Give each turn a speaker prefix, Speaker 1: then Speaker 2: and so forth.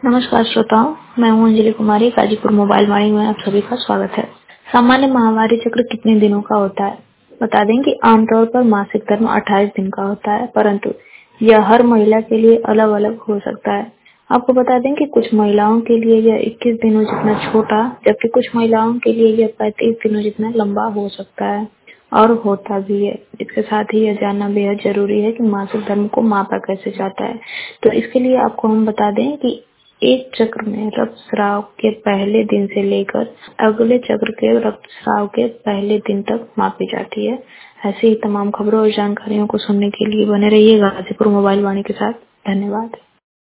Speaker 1: नमस्कार श्रोताओं, मैं हूं अंजलि कुमारी। गाजीपुर मोबाइल वाणी में आप सभी का स्वागत है। सामान्य माहवारी चक्र कितने दिनों का होता है? बता दें कि आमतौर पर मासिक धर्म 28 दिन का होता है, परंतु यह हर महिला के लिए अलग अलग हो सकता है। आपको बता दें कि कुछ महिलाओं के लिए यह 21 दिनों जितना छोटा, जबकि कुछ महिलाओं के लिए यह 35 दिनों जितना लंबा हो सकता है और होता भी है। इसके साथ ही यह जानना बेहद जरूरी है कि मासिक धर्म को मापा कैसे जाता है। तो इसके लिए आपको हम बता दें कि एक चक्र में रक्तस्राव के पहले दिन से लेकर अगले चक्र के रक्तस्राव के पहले दिन तक मापी जाती है। ऐसी ही तमाम खबरों और जानकारियों को सुनने के लिए बने रहिए गाजीपुर मोबाइल वाणी के साथ। धन्यवाद।